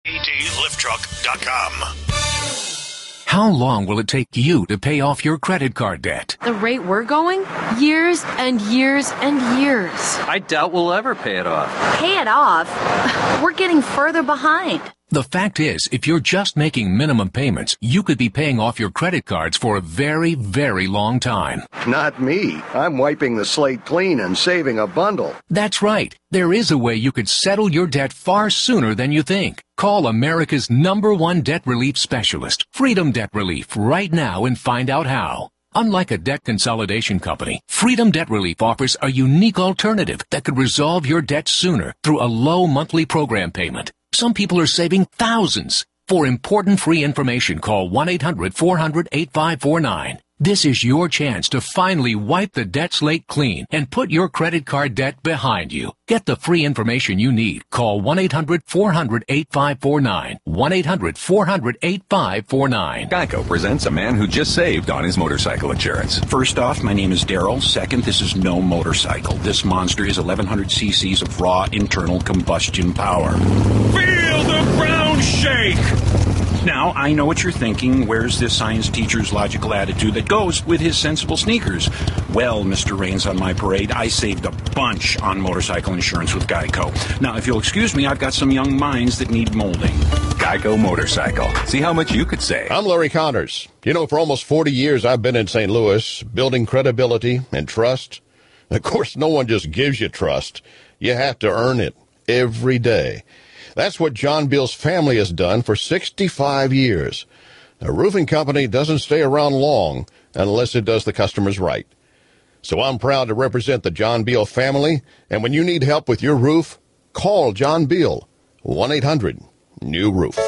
ATLiftTruck.com. How long will it take you to pay off your credit card debt? The rate we're going? Years and years and years. I doubt we'll ever pay it off. Pay it off? We're getting further behind. The fact is, if you're just making minimum payments, you could be paying off your credit cards for a very, very long time. Not me. I'm wiping the slate clean and saving a bundle. That's right. There is a way you could settle your debt far sooner than you think. Call America's #1 debt relief specialist, Freedom Debt Relief, right now and find out how. Unlike a debt consolidation company, Freedom Debt Relief offers a unique alternative that could resolve your debt sooner through a low monthly program payment. Some people are saving thousands. For important free information, call 1-800-400-8549. This is your chance to finally wipe the debt slate clean and put your credit card debt behind you. Get the free information you need. Call 1-800-400-8549. 1-800-400-8549. Geico presents a man who just saved on his motorcycle insurance. First off, my name is Daryl. Second, this is no motorcycle. This monster is 1,100 cc's of raw internal combustion power. Feel the ground shake! Now, I know what you're thinking. Where's this science teacher's logical attitude that goes with his sensible sneakers? Well, Mr. Rains on my parade, I saved a bunch on motorcycle insurance with Geico. Now, if you'll excuse me, I've got some young minds that need molding. Geico Motorcycle. See how much you could save. I'm Larry Connors. You know, for almost 40 years, I've been in St. Louis, building credibility and trust. Of course, no one just gives you trust. You have to earn it every day. That's what John Beal's family has done for 65 years. A roofing company doesn't stay around long unless it does the customers right. So I'm proud to represent the John Beal family, and when you need help with your roof, call John Beal, 1-800-NEW-ROOF.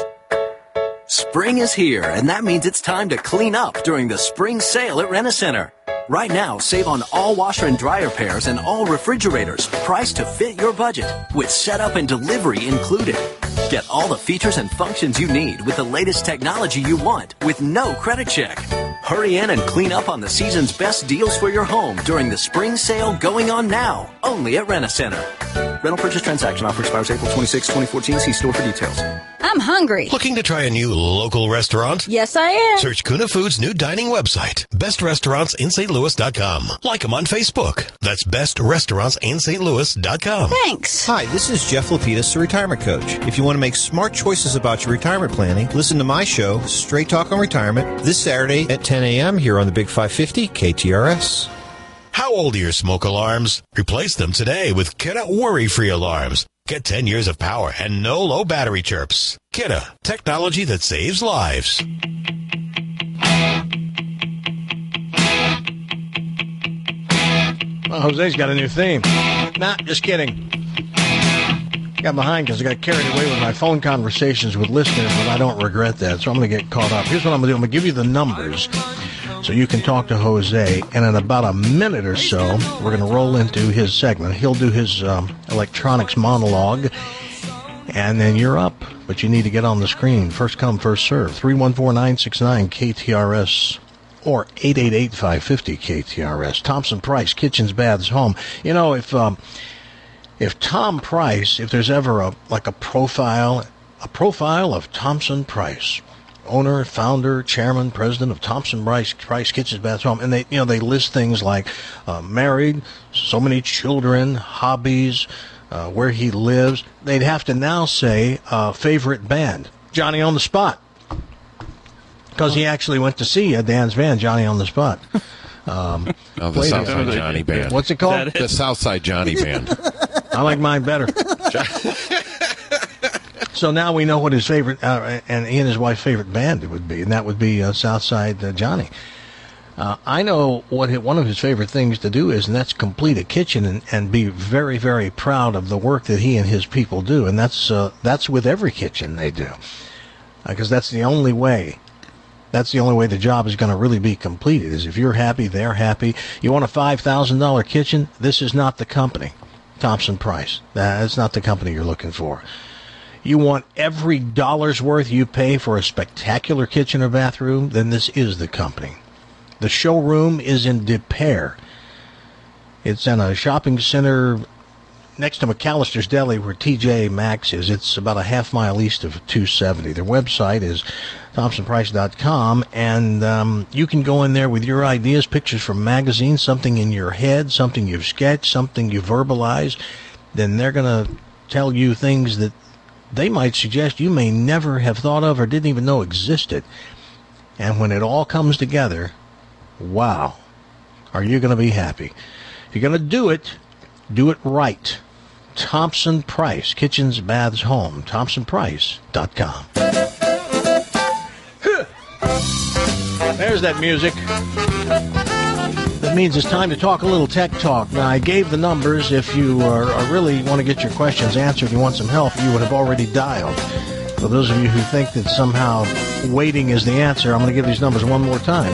Spring is here, and that means it's time to clean up during the spring sale at Rent-A-Center. Right now, save on all washer and dryer pairs and all refrigerators, priced to fit your budget, with setup and delivery included. Get all the features and functions you need with the latest technology you want with no credit check. Hurry in and clean up on the season's best deals for your home during the spring sale going on now, only at Rent-A-Center. Rental purchase transaction offer expires April 26, 2014. See store for details. I'm hungry. Looking to try a new local restaurant? Yes, I am. Search Kuna Foods' new dining website, bestrestaurantsinstlouis.com. Like them on Facebook. That's bestrestaurantsinstlouis.com. Thanks. Hi, this is Jeff Lapidus, the retirement coach. If you want to make smart choices about your retirement planning, listen to my show, Straight Talk on Retirement, this Saturday at 10 a.m. here on the Big 550 KTRS. How old are your smoke alarms? Replace them today with Kidda worry-free alarms. Get 10 years of power and no low battery chirps. Kidda, technology that saves lives. Well, Jose's got a new theme. Nah, just kidding. Got behind because I got carried away with my phone conversations with listeners, but I don't regret that, so I'm going to get caught up. Here's what I'm going to do. I'm going to give you the numbers so you can talk to Jose, and in about a minute or so, we're going to roll into his segment. He'll do his electronics monologue, and then you're up, but you need to get on the screen. First come, first serve. 314-969-KTRS or 888-550-KTRS. Thompson Price, Kitchens, Baths, Home. You know, if Tom Price, if there's ever a profile of Thompson Price, owner, founder, chairman, president of Thompson Price Kitchens, Baths, Home, and they list things like married, so many children, hobbies, where he lives. They'd have to now say favorite band, Johnny on the Spot, because he actually went to see Dan's band, Johnny on the Spot. The Southside Johnny Band. What's it called? The Southside Johnny Band. I like mine better. So now we know what his favorite, and he and his wife's favorite band it would be, and that would be Southside Johnny. I know what one of his favorite things to do is, and that's complete a kitchen and be very, very proud of the work that he and his people do, and that's with every kitchen they do, because that's the only way. That's the only way the job is going to really be completed, is if you're happy, they're happy. You want a $5,000 kitchen? This is not the company. Thompson Price. That's not the company you're looking for. You want every dollar's worth you pay for a spectacular kitchen or bathroom? Then this is the company. The showroom is in Des Peres. It's in a shopping center next to McAllister's Deli where TJ Maxx is. It's about a half mile east of 270. Their website is ThompsonPrice.com, and you can go in there with your ideas, pictures from magazines, something in your head, something you've sketched, something you verbalized. Then they're going to tell you things that they might suggest you may never have thought of or didn't even know existed. And when it all comes together, wow, are you going to be happy? If you're going to do it right. Thompson Price, kitchens, baths, home. ThompsonPrice.com. There's that music. That means it's time to talk a little tech talk. Now, I gave the numbers. If you really want to get your questions answered, you want some help, you would have already dialed. For those of you who think that somehow waiting is the answer, I'm going to give these numbers one more time.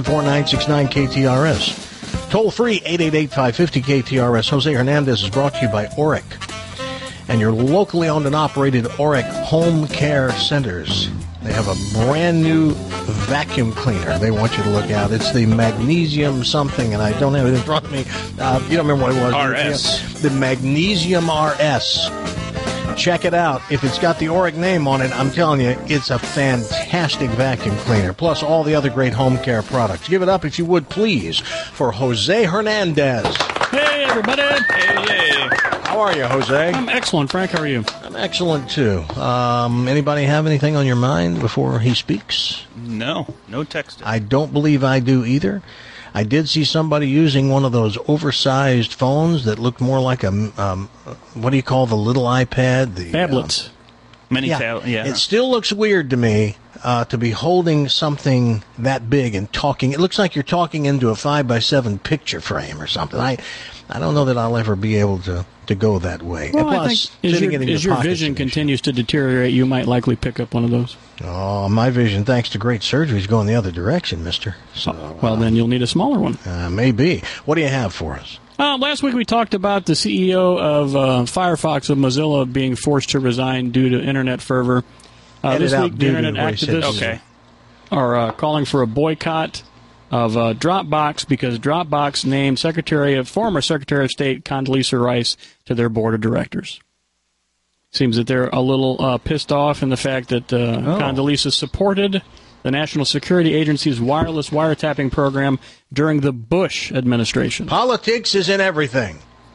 314-969-KTRS. Toll free, 888-550-KTRS. Jose Hernandez is brought to you by Oric and your locally owned and operated Oric Home Care Centers. They have a brand new vacuum cleaner they want you to look at. It's the Magnesium something, and I don't have it in front of me. You don't remember what it was. RS. The Magnesium RS. Check it out. If it's got the Oric name on it, I'm telling you, it's a fantastic vacuum cleaner, plus all the other great home care products. Give it up, if you would, please, for Jose Hernandez. Hey, everybody. Hey. How are you, Jose? I'm excellent, Frank. How are you? I'm excellent, too. Anybody have anything on your mind before he speaks? No texting. I don't believe I do either. I did see somebody using one of those oversized phones that looked more like a, what do you call the little iPad? The tablets. Yeah. It still looks weird to me to be holding something that big and talking. It looks like you're talking into a 5x7 picture frame or something. I don't know that I'll ever be able to go that way. Well, and plus, I think as your vision continues to deteriorate, you might likely pick up one of those. Oh, my vision, thanks to great surgery, is going the other direction, mister. So, well, then you'll need a smaller one. Maybe. What do you have for us? Last week we talked about the CEO of Firefox of Mozilla being forced to resign due to internet fervor. This week, the internet activists are calling for a boycott of Dropbox because Dropbox named former Secretary of State Condoleezza Rice to their board of directors. Seems that they're a little pissed off in the fact that Condoleezza supported the National Security Agency's wireless wiretapping program during the Bush administration. Politics is in everything.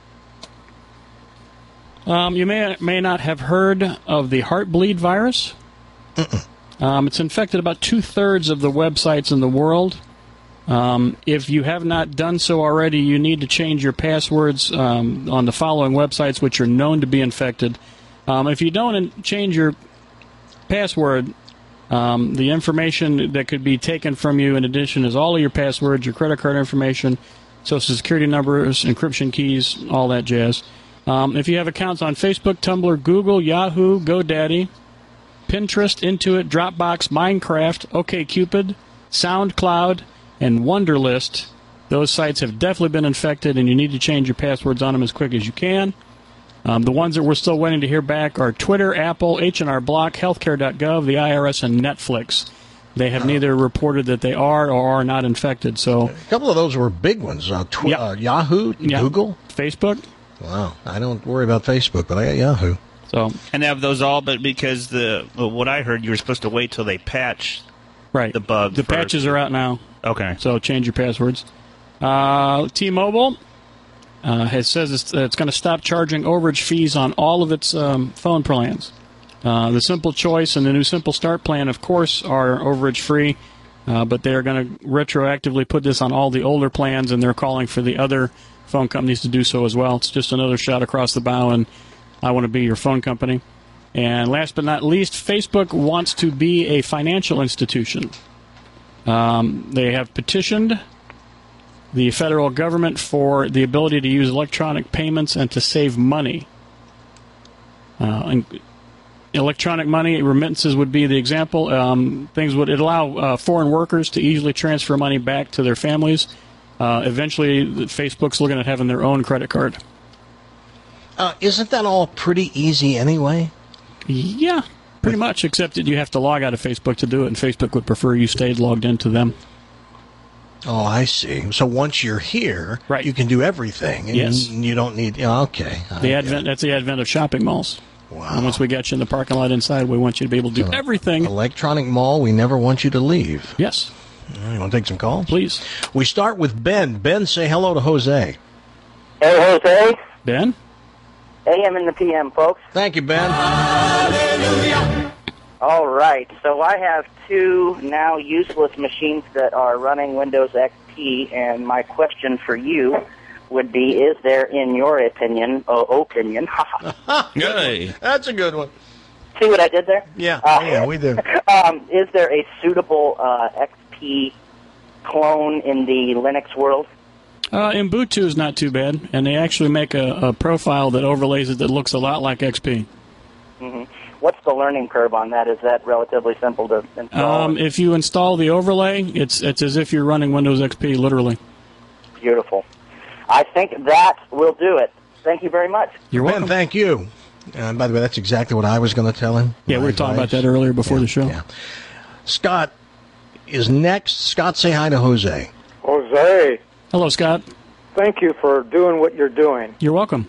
You may not have heard of the Heartbleed virus. It's infected about 2/3 of the websites in the world. If you have not done so already, you need to change your passwords on the following websites which are known to be infected. If you don't change your password, the information that could be taken from you in addition is all of your passwords, your credit card information, social security numbers, encryption keys, all that jazz. If you have accounts on Facebook, Tumblr, Google, Yahoo, GoDaddy, Pinterest, Intuit, Dropbox, Minecraft, OkCupid, SoundCloud, and Wunderlist, those sites have definitely been infected, and you need to change your passwords on them as quick as you can. The ones that we're still waiting to hear back are Twitter, Apple, H&R Block, Healthcare.gov, the IRS, and Netflix. They have neither reported that they are or are not infected. So a couple of those were big ones. Yahoo, Google, Facebook. Wow, I don't worry about Facebook, but I got Yahoo. So and they have those all, but because what I heard, you were supposed to wait till they patch the bug. The patches are out now. Okay. So change your passwords. T-Mobile says it's going to stop charging overage fees on all of its phone plans. The Simple Choice and the new Simple Start plan, of course, are overage free, but they're going to retroactively put this on all the older plans, and they're calling for the other phone companies to do so as well. It's just another shot across the bow, and I want to be your phone company. And last but not least, Facebook wants to be a financial institution. They have petitioned the federal government for the ability to use electronic payments and to save money. Electronic money remittances would be the example. Things would allow foreign workers to easily transfer money back to their families. Eventually, Facebook's looking at having their own credit card. Isn't that all pretty easy anyway? Yeah, pretty much, except that you have to log out of Facebook to do it, and Facebook would prefer you stayed logged into them. Oh, I see. So once you're here, right. you can do everything. And yes. You don't need... Okay. That's the advent of shopping malls. Wow. And once we get you in the parking lot inside, we want you to be able to do everything. Electronic mall, we never want you to leave. Yes. You want to take some calls? Please. We start with Ben. Ben, say hello to Jose. Hey, Jose. Ben? AM and the PM, folks. Thank you, Ben. Hallelujah. All right. So I have two now useless machines that are running Windows XP, and my question for you would be, is there, in your opinion, Hey. That's a good one. See what I did there? Yeah, we do. Is there a suitable XP clone in the Linux world? Ubuntu is not too bad, and they actually make a profile that overlays it that looks a lot like XP. Mm-hmm. What's the learning curve on that? Is that relatively simple to install? If you install the overlay, it's as if you're running Windows XP, literally. Beautiful. I think that will do it. Thank you very much. You're welcome. Ben, thank you. By the way, that's exactly what I was going to tell him. Yeah, we were talking about that earlier before the show. Yeah. Scott is next. Scott, say hi to Jose. Jose. Hello, Scott. Thank you for doing what you're doing. You're welcome.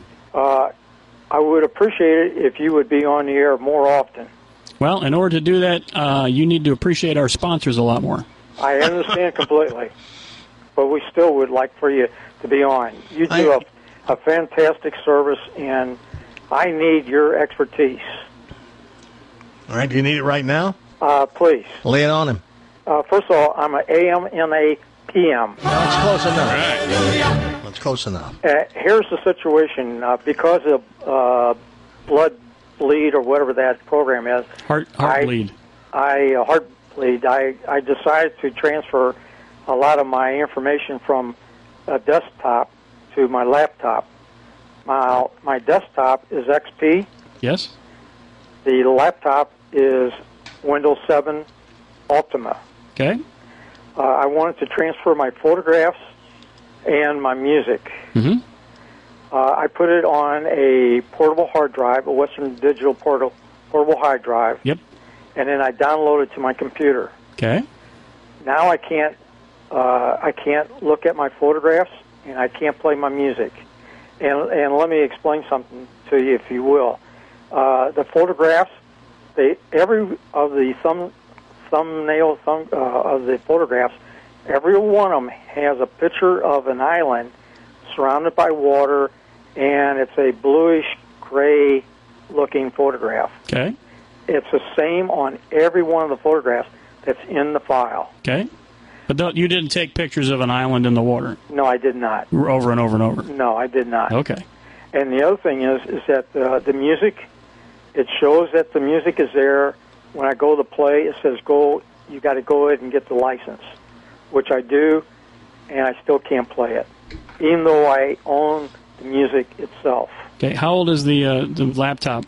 I would appreciate it if you would be on the air more often. Well, in order to do that, you need to appreciate our sponsors a lot more. I understand completely, but we still would like for you to be on. You do a fantastic service, and I need your expertise. All right, do you need it right now? Please. Lay it on him. First of all, I'm an AM and a PM. That's close enough. Right. That's close enough. Here's the situation. Because of blood bleed or whatever that program is. Heart bleed. Heart bleed. I decided to transfer a lot of my information from a desktop to my laptop. My desktop is XP. Yes. The laptop is Windows 7 Ultima. Okay. I wanted to transfer my photographs and my music. Mm-hmm. I put it on a portable hard drive, a Western Digital portable hard drive. Yep. And then I download it to my computer. Okay. Now I can't look at my photographs and I can't play my music. And let me explain something to you, if you will. The photographs, every of the thumbnail of the photographs, every one of them has a picture of an island surrounded by water, and it's a bluish-gray looking photograph. Okay. It's the same on every one of the photographs that's in the file. Okay. But you didn't take pictures of an island in the water? No, I did not. Over and over and over? No, I did not. Okay. And the other thing is that the music, it shows that the music is there. When I go to play, it says, you got to go ahead and get the license, which I do, and I still can't play it, even though I own the music itself. Okay. How old is the laptop?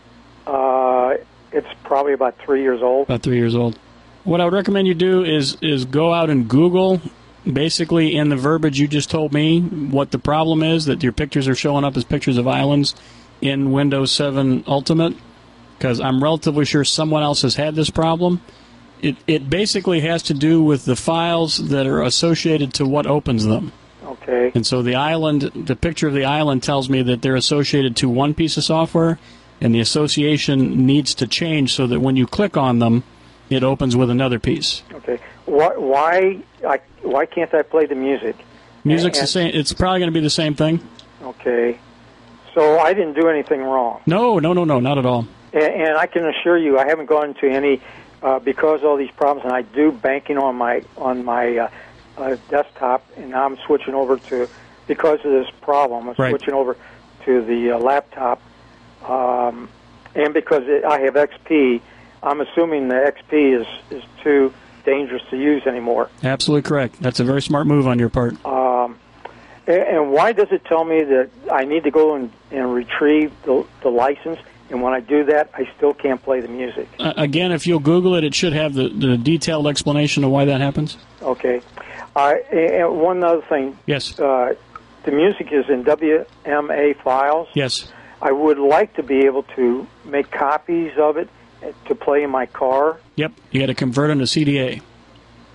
It's probably about 3 years old. About 3 years old. What I would recommend you do is go out and Google, basically in the verbiage you just told me, what the problem is, that your pictures are showing up as pictures of islands in Windows 7 Ultimate, because I'm relatively sure someone else has had this problem. It basically has to do with the files that are associated to what opens them. Okay. And so the picture of the island tells me that they're associated to one piece of software, and the association needs to change so that when you click on them, it opens with another piece. Okay. Why can't I play the music? Music's the same. It's probably going to be the same thing. Okay. So I didn't do anything wrong. No, not at all. And I can assure you, I haven't gone into any because of all these problems. And I do banking on my desktop, and now I'm switching over to because of this problem. I'm switching over to the laptop, and because I have XP. I'm assuming the XP is too dangerous to use anymore. Absolutely correct. That's a very smart move on your part. And why does it tell me that I need to go and retrieve the license, and when I do that, I still can't play the music? Again, if you'll Google it, it should have the detailed explanation of why that happens. Okay. And one other thing. Yes. The music is in WMA files. Yes. I would like to be able to make copies of it to play in my car. Yep, you got to convert them to CDA.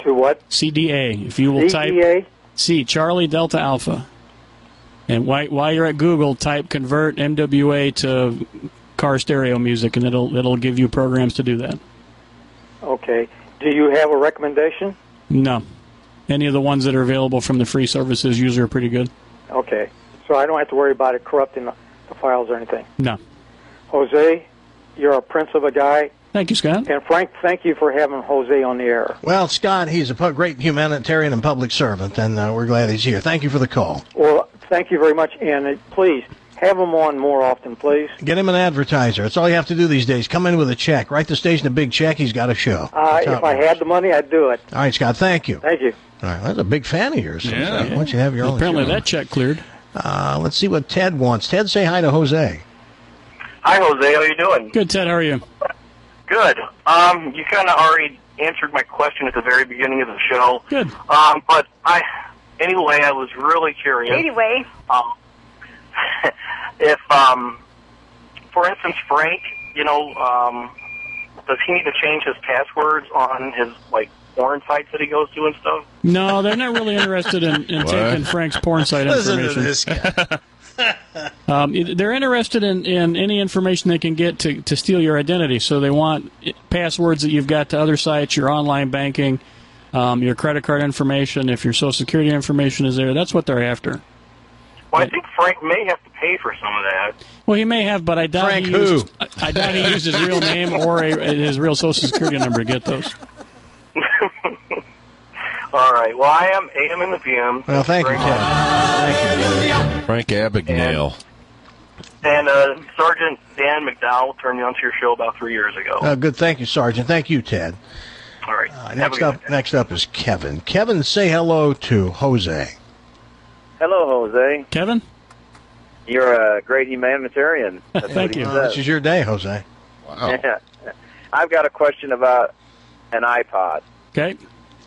To what? CDA. If you will CDA? type C, Charlie Delta Alpha. And while you're at Google, type convert MWA to car stereo music, and it'll give you programs to do that. Okay. Do you have a recommendation? No. Any of the ones that are available from the free services usually are pretty good. Okay. So I don't have to worry about it corrupting the files or anything. No. Jose, you're a prince of a guy. Thank you, Scott. And Frank, thank you for having Jose on the air. Well, Scott, he's a great humanitarian and public servant, and we're glad he's here. Thank you for the call. Well, thank you very much, and please, have him on more often, please. Get him an advertiser. That's all you have to do these days. Come in with a check. Write the station a big check. He's got a show. If I had the money, I'd do it. All right, Scott, thank you. Thank you. All right, that's a big fan of yours. Yeah. Why don't you have your own Apparently show? that check cleared. Let's see what Ted wants. Ted, say hi to Jose. Hi, Jose. How you doing? Good, Ted. How are you? Good. You kind of already answered my question at the very beginning of the show. Good. But anyway, I was really curious. Anyway. If, for instance, Frank, does he need to change his passwords on his, porn sites that he goes to and stuff? No, they're not really interested in taking Frank's porn site information. Listen to this guy. They're interested in any information they can get to steal your identity. So they want passwords that you've got to other sites, your online banking, your credit card information, if your Social Security information is there. That's what they're after. Well, I think Frank may have to pay for some of that. Well, he may have, but I doubt Frank he who? used his real name or his real Social Security number to get those. All right. Well, I am AM in the PM. Well, thank you, Ted. Thank you. Frank Abagnale. And Sergeant Dan McDowell turned me onto your show about 3 years ago. Good. Thank you, Sergeant. Thank you, Ted. All right. Next up is Kevin. Kevin, say hello to Jose. Hello, Jose. Kevin? You're a great humanitarian. That's Thank what he you. says. This is your day, Jose. Wow. I've got a question about an iPod. Okay.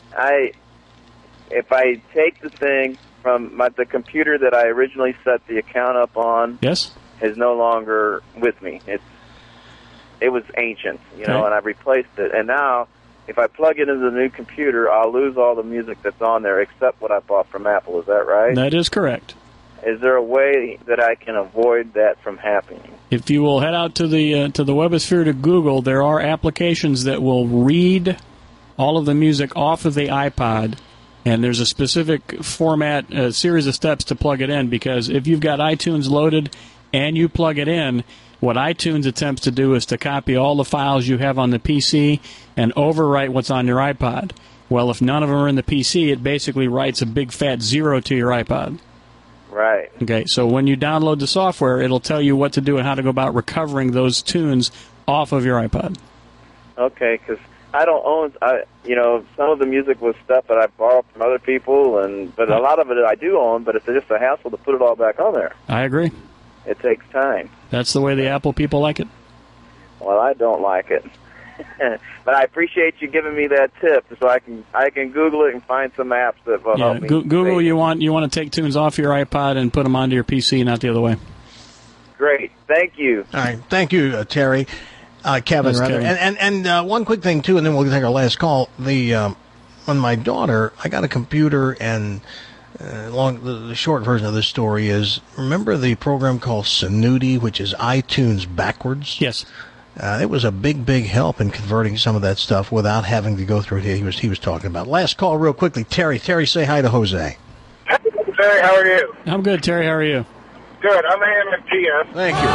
If I take the thing from the computer that I originally set the account up on, yes, is no longer with me. It was ancient, and I replaced it. And now, if I plug it into the new computer, I'll lose all the music that's on there except what I bought from Apple. Is that right? That is correct. Is there a way that I can avoid that from happening? If you will head out to the Webosphere to Google, there are applications that will read all of the music off of the iPod, and there's a specific format, a series of steps to plug it in, because if you've got iTunes loaded and you plug it in, what iTunes attempts to do is to copy all the files you have on the PC and overwrite what's on your iPod. Well, if none of them are in the PC, it basically writes a big fat 0 to your iPod. Right. Okay, so when you download the software, it'll tell you what to do and how to go about recovering those tunes off of your iPod. Okay, because I don't own, some of the music was stuff that I borrowed from other people, but a lot of it I do own, but it's just a hassle to put it all back on there. I agree. It takes time. That's the way the Apple people like it. Well, I don't like it. But I appreciate you giving me that tip, so I can Google it and find some apps that will help me. Google, you want to take tunes off your iPod and put them onto your PC, not the other way. Great, thank you. All right, thank you, Terry, Kevin, That's rather. Kevin. And one quick thing too, and then we'll take our last call. When my daughter, I got a computer, and the short version of this story is: remember the program called Snooty, which is iTunes backwards? Yes. It was a big help in converting some of that stuff without having to go through it. He was talking about. Last call, real quickly. Terry, say hi to Jose. Terry, how are you? I'm good, Terry. How are you? Good. I'm AM and PM. Thank you.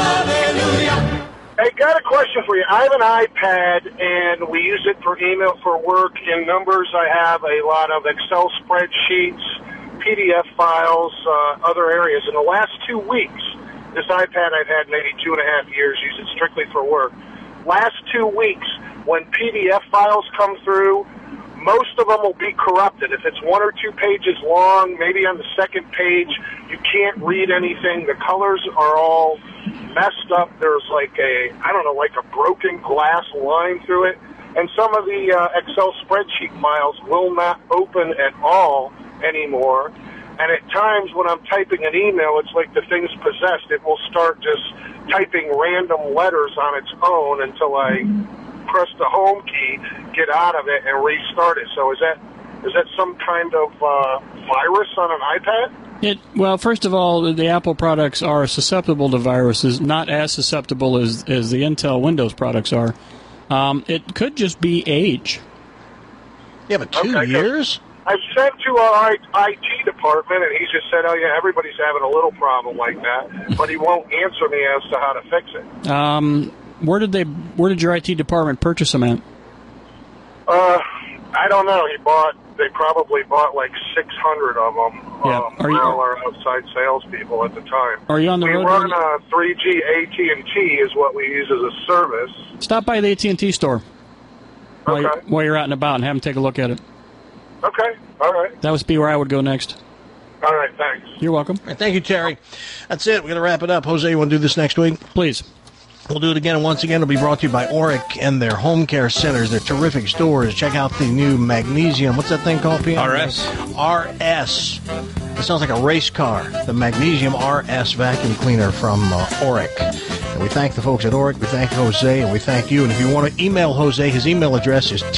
Hey, got a question for you. I have an iPad, and we use it for email for work. In numbers, I have a lot of Excel spreadsheets, PDF files, other areas. In the last 2 weeks, this iPad I've had maybe 2.5 years, use it strictly for work. Last 2 weeks, when PDF files come through, most of them will be corrupted. If it's 1 or 2 pages long, maybe on the second page, you can't read anything. The colors are all messed up. There's like a broken glass line through it. And some of the Excel spreadsheet files will not open at all anymore. And at times when I'm typing an email, it's like the thing's possessed. It will start just typing random letters on its own until I press the home key, get out of it and restart it. So is that some kind of virus on an iPad? Well, first of all, the Apple products are susceptible to viruses, not as susceptible as the Intel Windows products are. It could just be age. Yeah, but 2 years? I've sent to our IT department, and he just said, oh, yeah, everybody's having a little problem like that, but he won't answer me as to how to fix it. Where did your IT department purchase them at? I don't know. They probably bought like 600 of them. Yeah. Are our outside salespeople at the time. Are you on the road? We run 3G AT&T is what we use as a service. Stop by the AT&T store Okay. while you're out and about and have them take a look at it. Okay. All right. That would be where I would go next. All right. Thanks. You're welcome. All right, thank you, Terry. That's it. We're going to wrap it up. Jose, you want to do this next week? Please. We'll do it again, and once again, it'll be brought to you by Oric and their home care centers. They're terrific stores. Check out the new Magnesium. What's that thing called, P.M.? RS. RS. It sounds like a race car. The Magnesium RS vacuum cleaner from Oric. And we thank the folks at Oric. We thank Jose, and we thank you. And if you want to email Jose, his email address is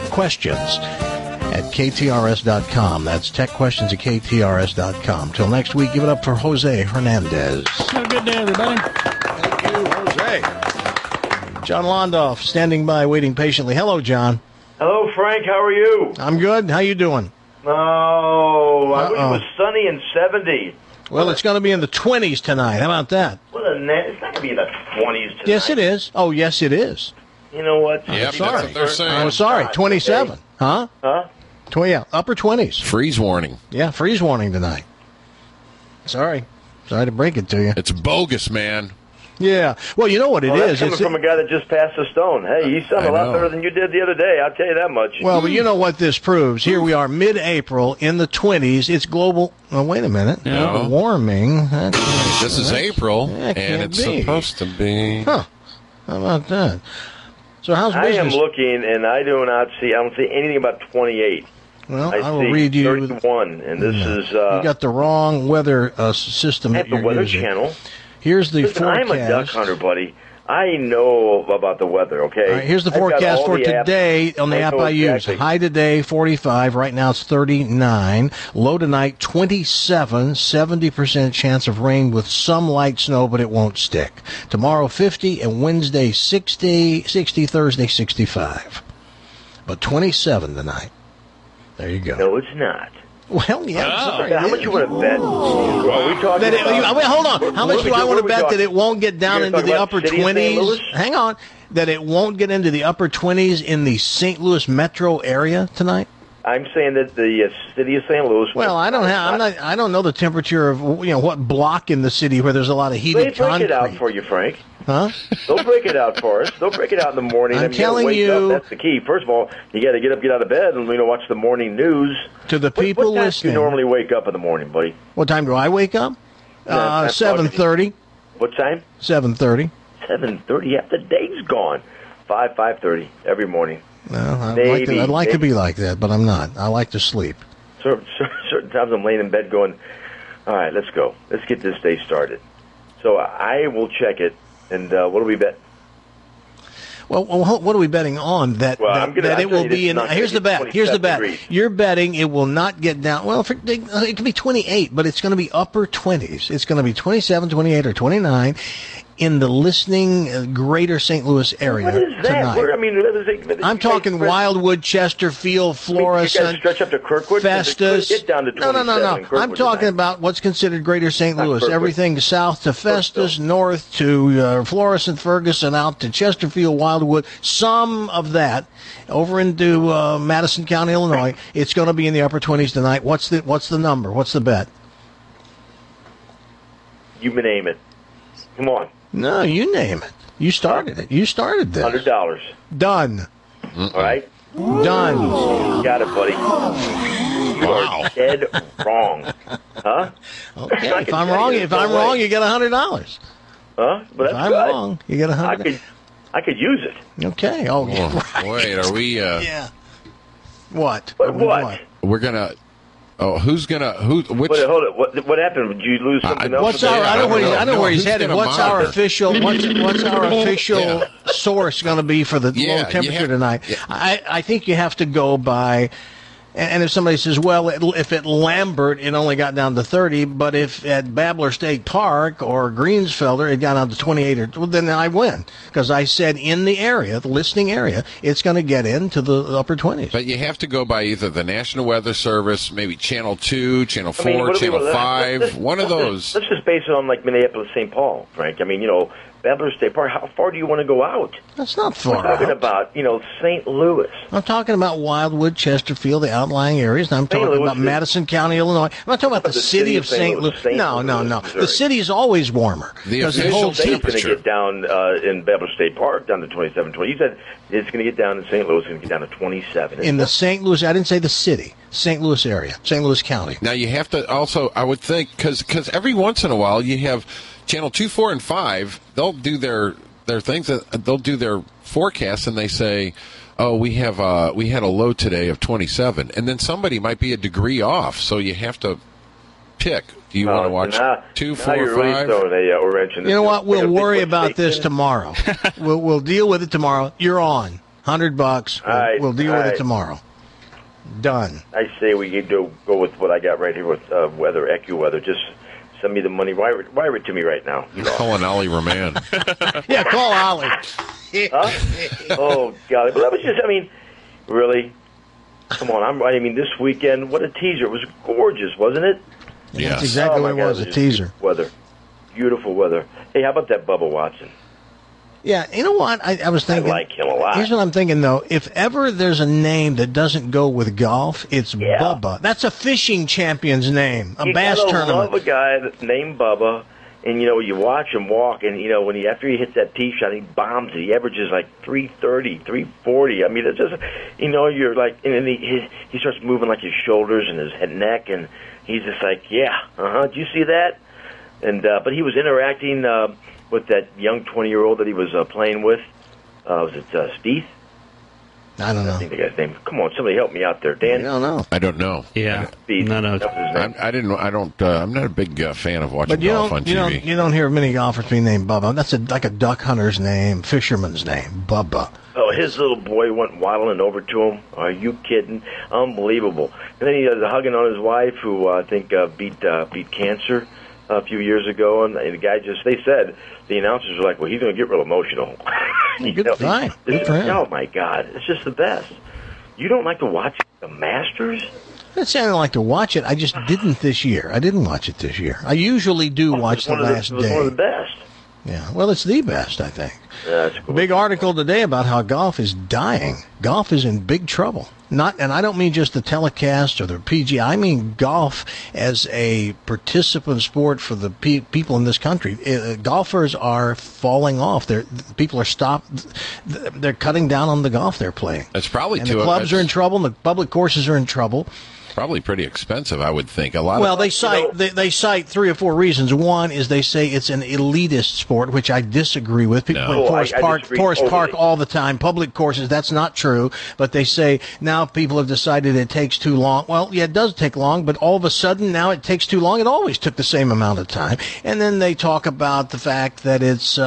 techquestions@ktrs.com. That's techquestions@ktrs.com. Till next week, give it up for Jose Hernandez. Have a good day, everybody. Jose. John Londoff standing by, waiting patiently. Hello, John. Hello, Frank. How are you? I'm good. How you doing? Oh, I wish it was sunny and 70. Well, it's going to be in the 20s tonight. How about that? It's not going to be in the 20s tonight. Yes, it is. Oh, yes, it is. You know what? I'm sorry. That's what they're saying. I'm sorry. 27. Huh? Huh? Yeah, upper 20s. Freeze warning. Yeah, freeze warning tonight. Sorry to break it to you. It's bogus, man. Yeah. Well, you know what it is. That's coming from a guy that just passed a stone. Hey, you sound a lot better than you did the other day. I'll tell you that much. Well, but you know what this proves. Here we are, mid-April, in the 20s. It's global. Oh, wait a minute. No. Warming. This is April, that and can't it's be. supposed to be. Huh. How about that? So how's I business? am looking, and I don't see anything about 28. Well, I will see read you. 31, and this is. You got the wrong weather system. At the Weather Channel. Here's the Listen, forecast. I'm a duck hunter, buddy. I know about the weather, okay? All right, here's the forecast for today on the app I use. High today, 45. Right now it's 39. Low tonight, 27. 70% chance of rain with some light snow, but it won't stick. Tomorrow, 50. And Wednesday, 60. Thursday, 65. But 27 tonight. There you go. No, it's not. Well, yeah, I'm sorry. How much you want to bet? Are we talking wait, hold on. How much do I want to bet that it won't get down into the upper 20s? Hang on. That it won't get into the upper 20s in the St. Louis metro area tonight? I'm saying that the city of St. Louis. Well, I don't know the temperature of what block in the city where there's a lot of heated concrete. They break it out for you, Frank. Huh? They'll break it out for us. They'll break it out in the morning. I'm telling you, you, that's the key. First of all, you got to get out of bed and watch the morning news. To the people what time listening, do you normally wake up in the morning, buddy? What time do I wake up? 7:30. What time? 7:30. 7:30. Yeah, the day's gone. 5:30 every morning. Well, I'd like to be like that, but I'm not. I like to sleep. Certain times I'm laying in bed going, all right, let's go. Let's get this day started. So I will check it. And what do we bet? Well, what are we betting on? That it will be in. Here's the bet. Here's the bet. Degrees. You're betting it will not get down. Well, it could be 28, but it's going to be upper 20s. It's going to be 27, 28, or 29 in the listening greater St. Louis area what is that? tonight. I'm talking Wildwood, Chesterfield, Florissant, stretch up to Kirkwood. Festus. Get down to 27. No. I'm talking about what's considered greater St. Louis. Kirkwood. Everything south to Festus, north to Florissant, Ferguson, out to Chesterfield, Wildwood. Some of that over into Madison County, Illinois. It's going to be in the upper 20s tonight. What's the number? What's the bet? You name it. Come on. No, you name it. You started it. You started this. $100. Done. All right? Done. Got it, buddy. You are dead wrong. Huh? Okay. If I'm wrong, you get $100. Huh? But if I'm wrong, you get $100. I could use it. Okay. Oh, yeah. Right. Wait, are we? Yeah. What? What? We're gonna. Oh, who's gonna which? Wait, hold it. What happened? Did you lose something else? What's our? I know where he's headed. What's our official? What's our official source going to be for the low temperature tonight? Yeah. I think you have to go by. And if somebody says, well, if at Lambert it only got down to 30, but if at Babbler State Park or Greensfelder it got down to 28, well, then I win. Because I said in the area, the listening area, it's going to get into the upper 20s. But you have to go by either the National Weather Service, maybe Channel 2, Channel 4, Channel 5, one of those. Let's just base it on like Minneapolis, St. Paul, Frank. I mean, Babbler State Park, how far do you want to go out? That's not far. We're talking about, St. Louis. I'm talking about Wildwood, Chesterfield, the outlying areas, and I'm talking about Madison County, Illinois. I'm not talking about the city of St. Louis. No. The city is always warmer. Because it holds temperature. It's going to get down in Babbler State Park down to 27, 20. You said it's going to get down in St. Louis, it's going to get down to 27. In the St. Louis, I didn't say the city, St. Louis area, St. Louis County. Now you have to also, I would think, because every once in a while you have Channel 2, 4, and 5, they'll do their things, they'll do their forecasts, and they say, oh, we had a low today of 27, and then somebody might be a degree off, so you have to pick. Do you want to watch 2, 4, 5? Really you know what? We'll worry about this tomorrow. We'll deal with it tomorrow. You're on $100. We'll deal with it tomorrow. Done. I say we go with what I got right here with weather, AccuWeather. Just send me the money. Wire it to me right now. You're calling Ollie Roman. Yeah, call Ollie. Huh? Oh, God. But that was just, really? Come on. This weekend, what a teaser. It was gorgeous, wasn't it? Yeah. That's exactly what it was, a teaser. Weather. Beautiful weather. Hey, how about that Bubba Watson? Yeah, you know what? I was thinking. I like him a lot. Here's what I'm thinking, though. If ever there's a name that doesn't go with golf, it's Bubba. That's a fishing champion's name, a bass tournament. I love a guy that's named Bubba, and you watch him walk, and after he hits that tee shot, he bombs it. He averages like 330, 340. It's just you're like, and then he starts moving like his shoulders and his head, neck, and he's just like, did you see that? And but he was interacting with that young 20-year-old that he was playing with. Was it Spieth? I don't know. I think the guy's name. Come on, somebody help me out there, Dan. I don't know. Yeah. Spieth. No. I'm not a big fan of watching golf on TV. You don't hear many golfers being named Bubba. That's like a duck hunter's name, fisherman's name, Bubba. Oh, his little boy went waddling over to him. Are you kidding? Unbelievable. And then he was hugging on his wife, who I think beat cancer a few years ago, and the guy they said, the announcers were like, well, he's going to get real emotional. Fine. Oh, my God. It's just the best. You don't like to watch the Masters? I'm not saying I don't like to watch it. I just didn't this year. I didn't watch it this year. I usually do watch the last day. It was one of the best. Yeah, well, it's the best, I think. Yeah, that's cool. Big article today about how golf is dying. Golf is in big trouble. And I don't mean just the telecast or the PGA. I mean golf as a participant sport for the people in this country. Golfers are falling off. People are They're cutting down on the golf they're playing. It's probably the clubs are in trouble. And the public courses are in trouble. Probably pretty expensive, I would think. They cite 3 or 4 reasons. One is they say it's an elitist sport, which I disagree with. People play Forest Park all the time. Public courses, that's not true. But they say now people have decided it takes too long. Well, yeah, it does take long, but all of a sudden now it takes too long. It always took the same amount of time. And then they talk about the fact that it's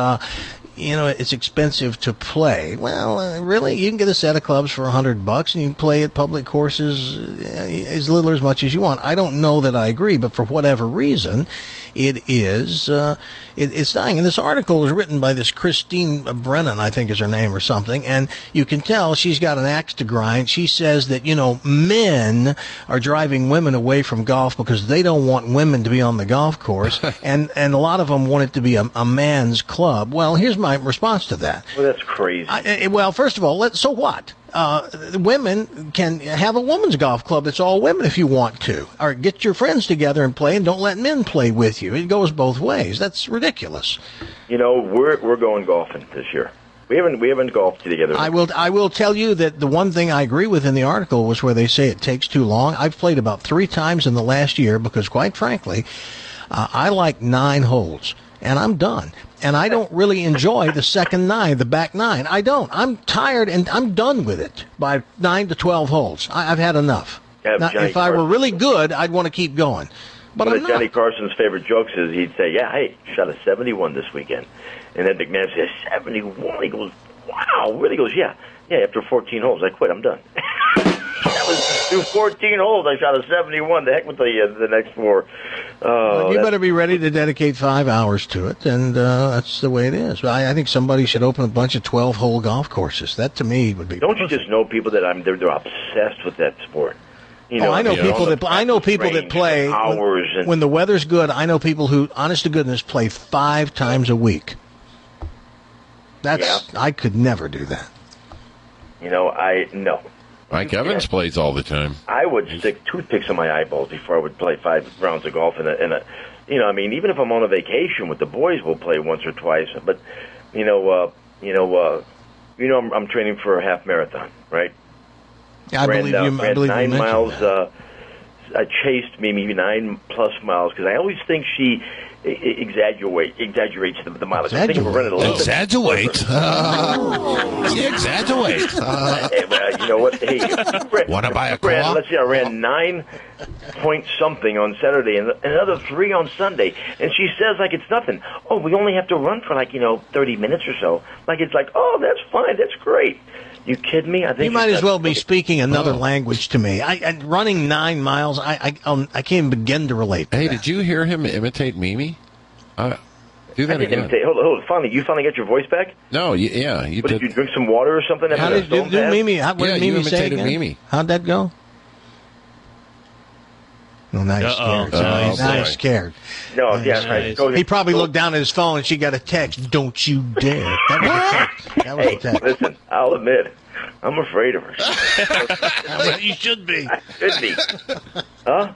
it's expensive to play. Well, really, you can get a set of clubs for $100, and you can play at public courses as little or as much as you want. I don't know that I agree, but for whatever reason, it is it's dying. And this article was written by this Christine Brennan, I think is her name or something, and you can tell she's got an axe to grind. She says that men are driving women away from golf because they don't want women to be on the golf course, and a lot of them want it to be a man's club. Well, here's my response to that. Well, that's crazy. Well, first of all, so what? Women can have a women's golf club that's all women if you want to. Or get your friends together and play, and don't let men play with you. It goes both ways. That's ridiculous. We're going golfing this year. We haven't golfed together. I will tell you that the one thing I agree with in the article was where they say it takes too long. I've played about 3 times in the last year because, quite frankly, I like 9 holes, and I'm done. And I don't really enjoy the second 9, the back 9. I don't. I'm tired, and I'm done with it by 9 to 12 holes. I've had enough. Now, if I were really good, I'd want to keep going. But one I'm of not. Johnny Carson's favorite jokes is he'd say, "Yeah, hey, shot a 71 this weekend," and then McMahon says, "71." He goes, "Wow, really?" He goes, "Yeah, after 14 holes, I quit. I'm done." That was through 14 holes. I shot a 71. The heck with the next 4. You better be ready to dedicate 5 hours to it, and that's the way it is. I think somebody should open a bunch of 12-hole golf courses. That, to me, would be. Don't you just know people that they're obsessed with that sport? I know people that play when the weather's good. I know people who, honest to goodness, play 5 times a week. I could never do that. No. Mike Evans plays all the time. I would stick toothpicks in my eyeballs before I would play 5 rounds of golf in a even if I'm on a vacation with the boys, we'll play once or twice. But I'm training for a half marathon, right? I believe you 9 miles. I chased maybe 9+ miles because I always think she exaggerates the mileage. I think we're running a little Exaggerate? She exaggerate. You know what? Hey, want to buy a car? Let's see, I ran 9 point something on Saturday and another 3 on Sunday, and she says like it's nothing. Oh, we only have to run for 30 minutes or so. It's oh, that's fine, that's great. You kidding me? I think you might as well be speaking another language to me. Running 9 miles, I can't even begin to relate. Hey, did you hear him imitate Mimi? Do that again. Hold on. You finally got your voice back? No, you did. Did you drink some water or something? How did you do Mimi? What did Mimi say again? Mimi. How'd that go? No, now he's scared. Now he's scared. No, yeah. He probably looked down at his phone and she got a text. Don't you dare. That was a text. That was a text. Listen, I'll admit, I'm afraid of her. You should be. I should be. Huh?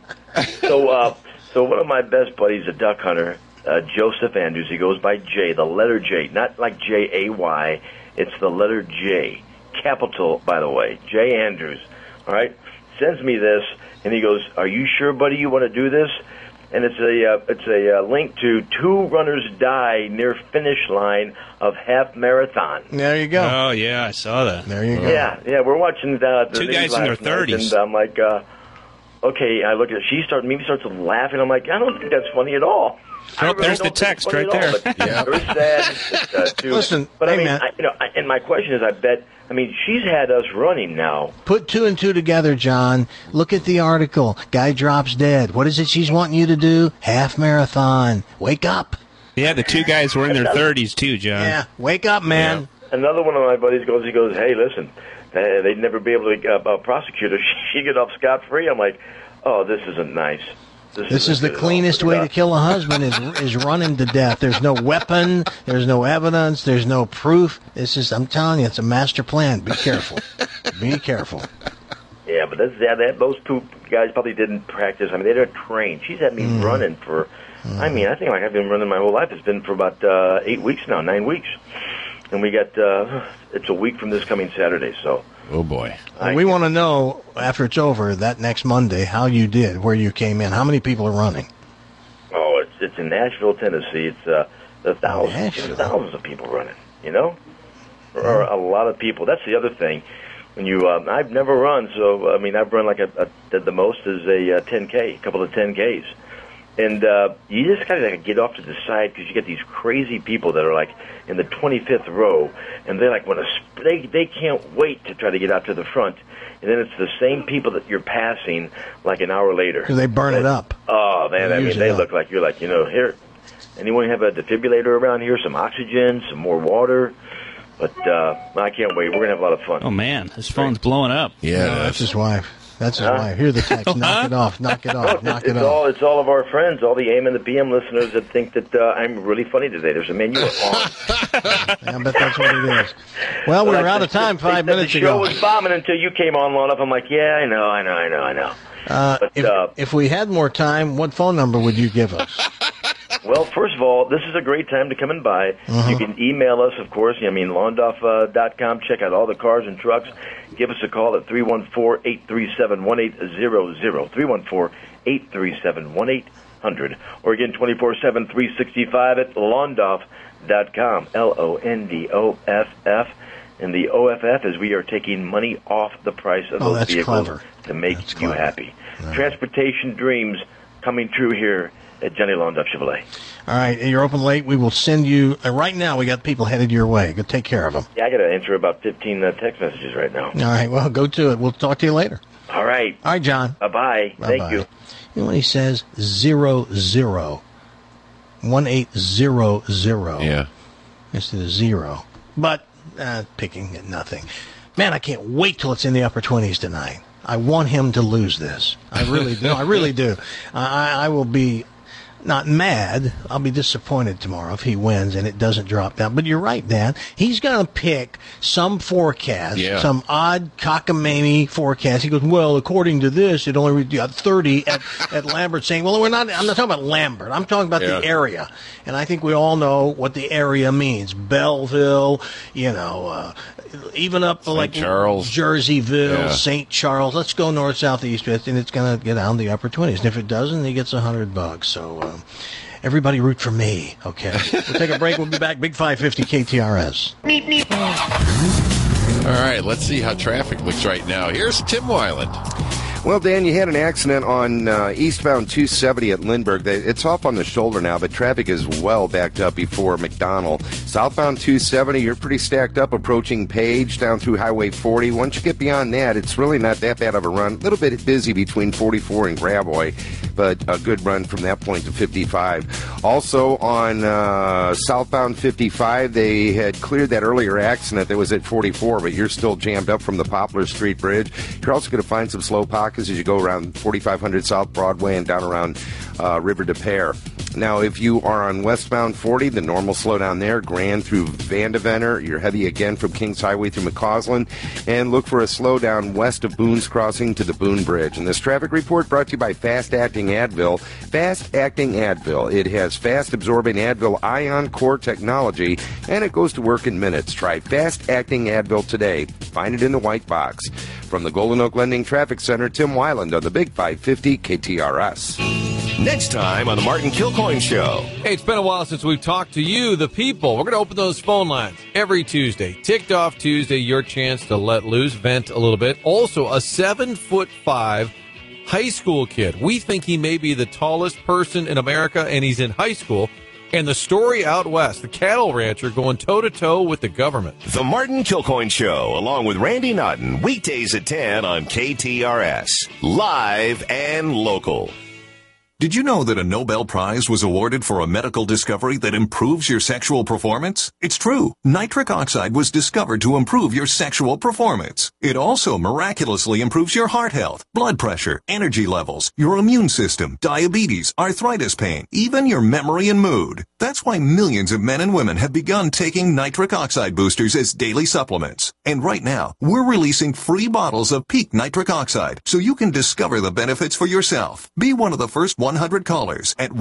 So one of my best buddies, a duck hunter, Joseph Andrews, he goes by J, the letter J, not like J-A-Y. It's the letter J. Capital, by the way. J. Andrews. All right? Sends me this, and he goes, "Are you sure, buddy, you want to do this?" And it's a link to 2 runners die near finish line of half marathon. There you go. Oh, yeah, I saw that. There you go. Yeah, we're watching the 2 guys in their 30s. And I'm like, okay, I look at it. Mimi starts laughing. I'm like, I don't think that's funny at all. There's the text right there. Very sad. Listen, but hey, I mean, man. And my question is, she's had us running now. Put 2 and 2 together, John. Look at the article. Guy drops dead. What is it she's wanting you to do? Half marathon. Wake up. Yeah, the 2 guys were in their 30s too, John. Yeah, wake up, man. Yeah. Another one of my buddies goes, hey, listen, they'd never be able to prosecute her. She get off scot-free. I'm like, oh, this isn't nice. This is the cleanest way to kill a husband is running to death. There's no weapon. There's no evidence. There's no proof. I'm telling you, it's a master plan. Be careful. Be careful. Yeah, but those 2 guys probably didn't practice. I mean, they didn't train. She's had me running for, I think I've been running my whole life. It's been for about 8 weeks now, 9 weeks. And we got, it's a week from this coming Saturday, so. Oh, boy. We want to know, after it's over, that next Monday, how you did, where you came in. How many people are running? Oh, it's in Nashville, Tennessee. It's thousands of people running, There are a lot of people. That's the other thing. When I've never run, so, I've run the most is a 10K, a couple of 10Ks. And you just got to get off to the side because you get these crazy people that are in the 25th row, and they they can't wait to try to get out to the front. And then it's the same people that you're passing an hour later. Because they burn it up. Oh, man, they look like you're here. Anyone have a defibrillator around here? Some oxygen, some more water? But I can't wait. We're going to have a lot of fun. Oh, man, his phone's blowing up. Yeah, that's his wife. That's his wife. Hear the text. Knock it off. Knock it off. Knock it off. It's all of our friends, all the AM and the PM listeners that think that I'm really funny today. There's a menu on. I bet that's what it is. Well, we were out of time 5 minutes ago. The show was bombing until you came on long enough. I'm like, yeah, I know. If we had more time, what phone number would you give us? Well, first of all, this is a great time to come and buy. You can email us, of course. Londoff.com. Check out all the cars and trucks. Give us a call at 314-837-1800. 314-837-1800. Or again, 24/7, 365 at Londoff.com. Londoff. And the OFF is we are taking money off the price of those vehicles to make you happy. Right. Transportation dreams coming true here at Johnny Londup Chevrolet. All right, you're open late. We will send you, right now we got people headed your way. Go take care of them. Yeah, I got to answer about 15 text messages right now. All right, well, go to it. We'll talk to you later. All right. All right, John. Bye-bye. Thank you. You know what he says? 00. 1800. Yeah. Instead of 0. But, picking at nothing. Man, I can't wait till it's in the upper 20s tonight. I want him to lose this. I really do. I really do. I will be not mad. I'll be disappointed tomorrow if he wins and it doesn't drop down. But you're right, Dan. He's going to pick some forecast, some odd cockamamie forecast. He goes, well, according to this, it only got 30 at Lambert, saying, well, I'm not talking about Lambert. I'm talking about the area. And I think we all know what the area means. Belleville, even up like Charles. Jerseyville, St. Charles. Let's go north, south, east, west, and it's going to get down the upper 20s. And if it doesn't, he gets $100. So everybody root for me, okay? We'll take a break. We'll be back. Big 550 KTRS. All right, let's see how traffic looks right now. Here's Tim Weiland. Well, Dan, you had an accident on eastbound 270 at Lindbergh. It's off on the shoulder now, but traffic is well backed up before McDonald. Southbound 270, you're pretty stacked up approaching Page down through Highway 40. Once you get beyond that, it's really not that bad of a run. A little bit busy between 44 and Gravois, but a good run from that point to 55. Also on southbound 55, they had cleared that earlier accident that was at 44, but you're still jammed up from the Poplar Street Bridge. You're also going to find some slow pockets as you go around 4500 South Broadway and down around River de Pere. Now, if you are on westbound 40, the normal slowdown there, Grand through Vandeventer. You're heavy again from Kings Highway through McCausland. And look for a slowdown west of Boone's Crossing to the Boone Bridge. And this traffic report brought to you by Fast Acting Advil. Fast Acting Advil. It has fast-absorbing Advil Ion Core technology, and it goes to work in minutes. Try Fast Acting Advil today. Find it in the white box. From the Golden Oak Lending Traffic Center, Tim Weiland on the Big 550 KTRS. Next time on the Martin Kilcoyne Show. Hey, it's been a while since we've talked to you, the people. We're going to open those phone lines every Tuesday. Ticked Off Tuesday, your chance to let loose, vent a little bit. Also, a 7'5" high school kid. We think he may be the tallest person in America, and he's in high school. And the story out west, the cattle rancher going toe-to-toe with the government. The Martin Kilcoyne Show, along with Randy Naughton, weekdays at 10 on KTRS. Live and local. Did you know that a Nobel Prize was awarded for a medical discovery that improves your sexual performance? It's true. Nitric oxide was discovered to improve your sexual performance. It also miraculously improves your heart health, blood pressure, energy levels, your immune system, diabetes, arthritis pain, even your memory and mood. That's why millions of men and women have begun taking nitric oxide boosters as daily supplements. And right now, we're releasing free bottles of Peak Nitric Oxide so you can discover the benefits for yourself. Be one of the first 100 callers at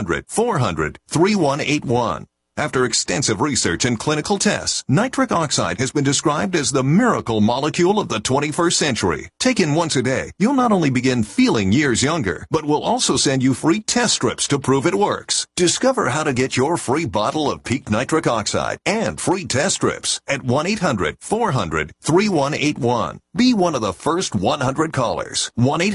1-800-400-3181. After extensive research and clinical tests, nitric oxide has been described as the miracle molecule of the 21st century. Taken once a day, you'll not only begin feeling years younger, but we'll also send you free test strips to prove it works. Discover how to get your free bottle of Peak Nitric Oxide and free test strips at 1-800-400-3181. Be one of the first 100 callers.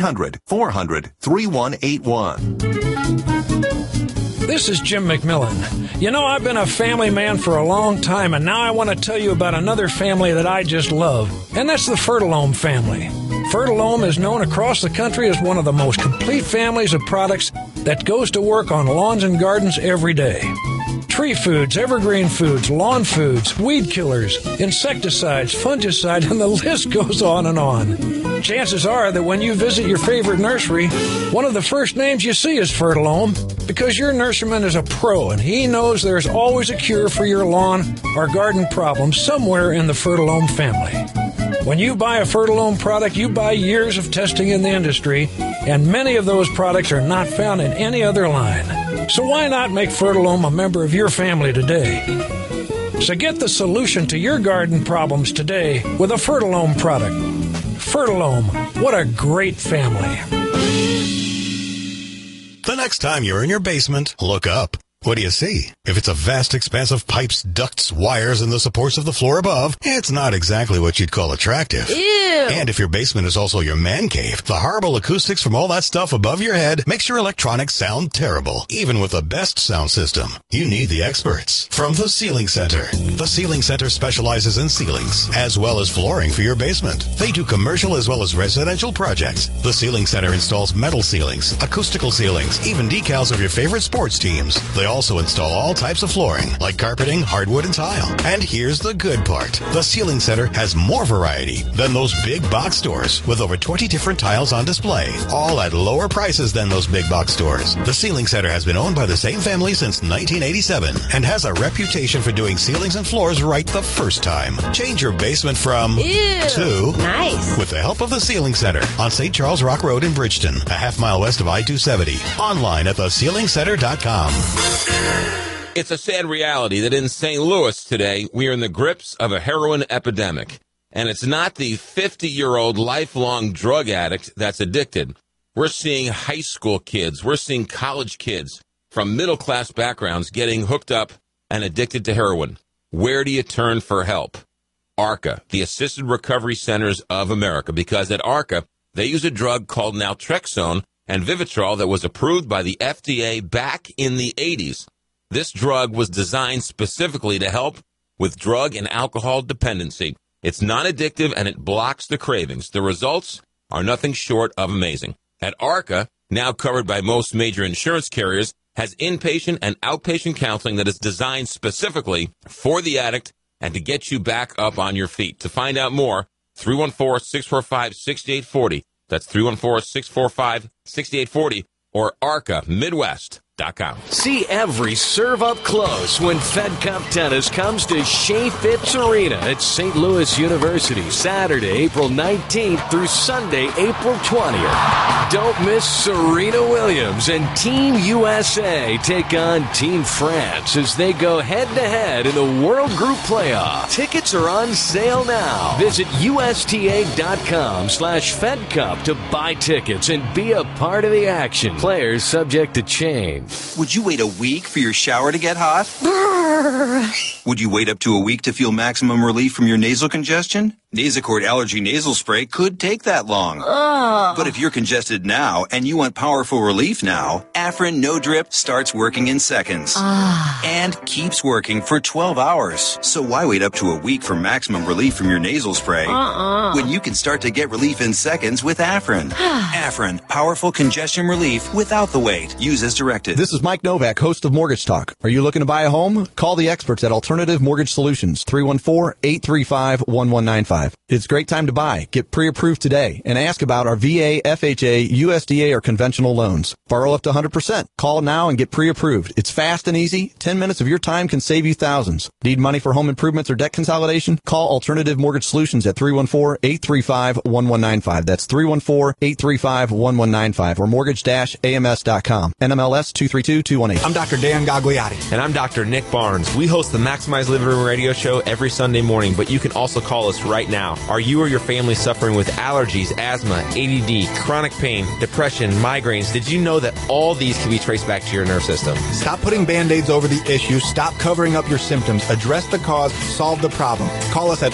1-800-400-3181. This is Jim McMillan. You know, I've been a family man for a long time, and now I want to tell you about another family that I just love, and that's the Fertilome family. Fertilome is known across the country as one of the most complete families of products that goes to work on lawns and gardens every day. Tree foods, evergreen foods, lawn foods, weed killers, insecticides, fungicides, and the list goes on and on. Chances are that when you visit your favorite nursery, one of the first names you see is Fertilome, because your nurseryman is a pro and he knows there's always a cure for your lawn or garden problems somewhere in the Fertilome family. When you buy a Fertilome product, you buy years of testing in the industry, and many of those products are not found in any other line. So why not make Fertilome a member of your family today? So get the solution to your garden problems today with a Fertilome product. Fertilome, what a great family. The next time you're in your basement, look up. What do you see? If it's a vast expanse of pipes, ducts, wires, and the supports of the floor above, it's not exactly what you'd call attractive. Ew. And if your basement is also your man cave, the horrible acoustics from all that stuff above your head makes your electronics sound terrible. Even with the best sound system, you need the experts from The Ceiling Center. The Ceiling Center specializes in ceilings, as well as flooring for your basement. They do commercial as well as residential projects. The Ceiling Center installs metal ceilings, acoustical ceilings, even decals of your favorite sports teams. They also install all types of flooring, like carpeting, hardwood, and tile. And here's the good part. The Ceiling Center has more variety than those big box stores, with over 20 different tiles on display, all at lower prices than those big box stores. The Ceiling Center has been owned by the same family since 1987 and has a reputation for doing ceilings and floors right the first time. Change your basement from to nice with the help of the Ceiling Center on St. Charles Rock Road in Bridgeton, a half-mile west of I-270. Online at theceilingcenter.com. It's a sad reality that in St. Louis today, we are in the grips of a heroin epidemic. And it's not the 50-year-old lifelong drug addict that's addicted. We're seeing high school kids, we're seeing college kids from middle-class backgrounds getting hooked up and addicted to heroin. Where do you turn for help? ARCA, the Assisted Recovery Centers of America, because at ARCA, they use a drug called naltrexone and Vivitrol that was approved by the FDA back in the 80s. This drug was designed specifically to help with drug and alcohol dependency. It's non-addictive and it blocks the cravings. The results are nothing short of amazing. At ARCA, now covered by most major insurance carriers, has inpatient and outpatient counseling that is designed specifically for the addict and to get you back up on your feet. To find out more, 314-645-6840. That's 314-645-6840 or ARCAMidwest.com. See every serve up close when Fed Cup tennis comes to Shea Phipps Arena at St. Louis University, Saturday, April 19th through Sunday, April 20th. Don't miss Serena Williams and Team USA take on Team France as they go head-to-head in the World Group Playoff. Tickets are on sale now. Visit USTA.com/FedCup to buy tickets and be a part of the action. Players subject to change. Would you wait a week for your shower to get hot? Would you wait up to a week to feel maximum relief from your nasal congestion? Nasacort Allergy Nasal Spray could take that long. But if you're congested now and you want powerful relief now, Afrin No Drip starts working in seconds. And keeps working for 12 hours. So why wait up to a week for maximum relief from your nasal spray when you can start to get relief in seconds with Afrin? Afrin, powerful congestion relief without the wait. Use as directed. This is Mike Novak, host of Mortgage Talk. Are you looking to buy a home? Call the experts at Alternative Mortgage Solutions, 314-835-1195. It's a great time to buy. Get pre-approved today and ask about our VA, FHA, USDA, or conventional loans. Borrow up to 100%. Call now and get pre-approved. It's fast and easy. 10 minutes of your time can save you thousands. Need money for home improvements or debt consolidation? Call Alternative Mortgage Solutions at 314-835-1195. That's 314-835-1195 or mortgage-ams.com. NMLS 232218. I'm Dr. Dan Gagliardi. And I'm Dr. Nick Barnes. We host the Maximize Living Room radio show every Sunday morning, but you can also call us right now. Are you or your family suffering with allergies, asthma, ADD, chronic pain, depression, migraines? Did you know that all these can be traced back to your nerve system? Stop putting Band-Aids over the issue. Stop covering up your symptoms. Address the cause. Solve the problem. Call us at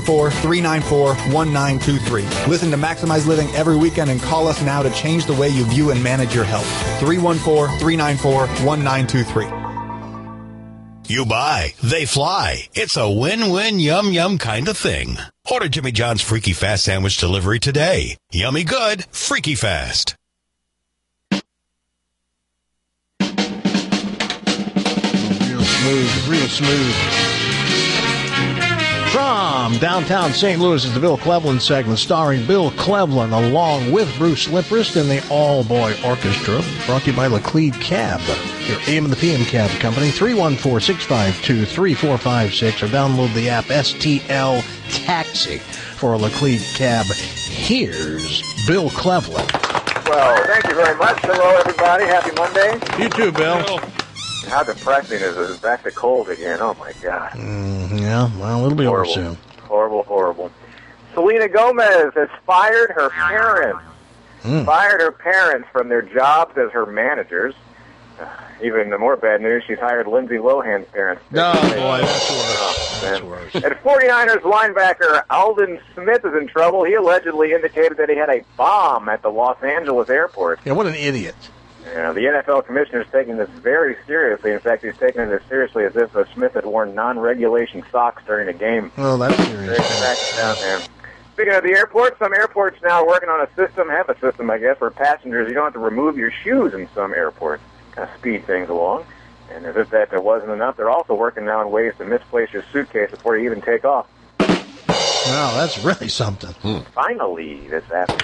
314-394-1923. Listen to Maximize Living every weekend and call us now to change the way you view and manage your health. 314-394-1923. You buy, they fly. It's a win-win, yum-yum kind of thing. Order Jimmy John's Freaky Fast Sandwich delivery today. Yummy good, freaky fast. Real smooth. From downtown St. Louis is the Bill Cleveland segment starring Bill Cleveland along with Bruce Limprist and the All-Boy Orchestra. Brought to you by Laclede Cab, your AM and the PM cab company. 314-652-3456 or download the app STL Taxi for a Laclede Cab. Here's Bill Cleveland. Well, thank you very much. Hello, everybody. Happy Monday. You too, Bill. How depressing is it? It's back to cold again. Oh, my God. Yeah, well, it'll be over soon. Horrible, horrible. Selena Gomez has fired her parents. Fired her parents from their jobs as her managers. even more bad news, she's hired Lindsay Lohan's parents. No, boy, that's worse. That's worse. And 49ers linebacker Aldon Smith is in trouble. He allegedly indicated that he had a bomb at the Los Angeles airport. Yeah, what an idiot. Yeah, the NFL commissioner is taking this very seriously. In fact, he's taking it as seriously as if Smith had worn non-regulation socks during a game. Well, that's serious. Very cracking down there. Speaking of the airport, some airports now are working on a system, I guess, where passengers, you don't have to remove your shoes in some airports. Kind of speed things along. And as if that wasn't enough, they're also working now on ways to misplace your suitcase before you even take off. Wow, that's really something. Finally, this happened.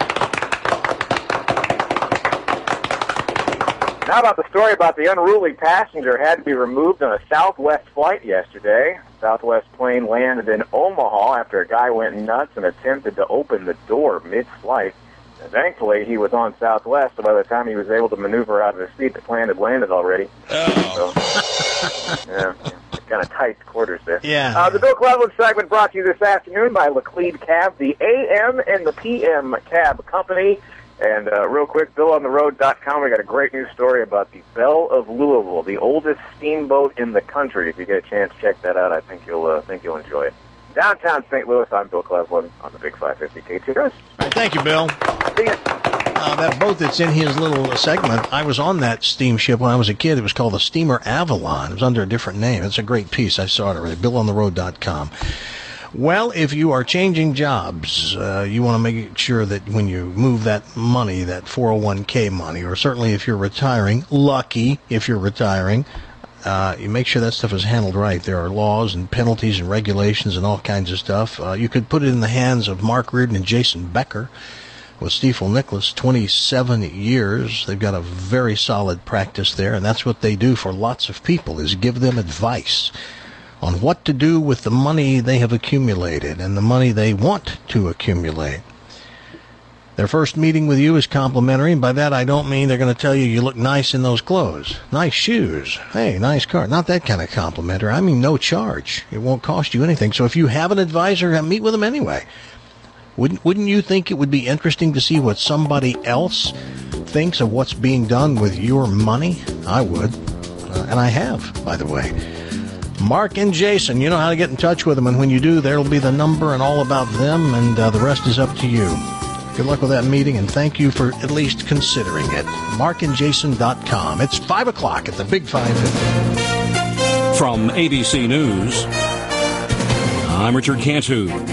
How about the story about the unruly passenger had to be removed on a Southwest flight yesterday? Southwest plane landed in Omaha after a guy went nuts and attempted to open the door mid-flight. And thankfully, he was on Southwest, so by the time he was able to maneuver out of his seat, the plane had landed already. Oh. So, yeah, kind of tight quarters there. Yeah. The Bill Cleveland segment brought to you this afternoon by Laclede Cab, the AM and the PM cab company. And real quick, BillOnTheRoad.com, we got a great news story about the Belle of Louisville, the oldest steamboat in the country. If you get a chance, check that out. I think you'll enjoy it. Downtown St. Louis, I'm Bill Cleveland on the Big 550 KTRS. All right, thank you, Bill. That boat that's in his little segment, I was on that steamship when I was a kid. It was called the Steamer Avalon. It was under a different name. It's a great piece. I saw it already. BillOnTheRoad.com. Well, if you are changing jobs, you want to make sure that when you move that money, that 401k money, or certainly if you're retiring, lucky if you're retiring, you make sure that stuff is handled right. There are laws and penalties and regulations and all kinds of stuff. You could put it in the hands of Mark Reardon and Jason Becker with Stiefel Nicholas, 27 years. They've got a very solid practice there, and that's what they do for lots of people, is give them advice on what to do with the money they have accumulated and the money they want to accumulate. Their first meeting with you is complimentary, and by that I don't mean they're going to tell you you look nice in those clothes. Nice shoes. Hey, nice car. Not that kind of complimentary. I mean no charge. It won't cost you anything. So if you have an advisor, meet with them anyway. Wouldn't you think it would be interesting to see what somebody else thinks of what's being done with your money? I would. And I have, by the way. Mark and Jason, you know how to get in touch with them, and when you do, there will be the number and all about them, and the rest is up to you. Good luck with that meeting, and thank you for at least considering it. MarkandJason.com. It's 5 o'clock at the Big 550. From ABC News, I'm Richard Cantu.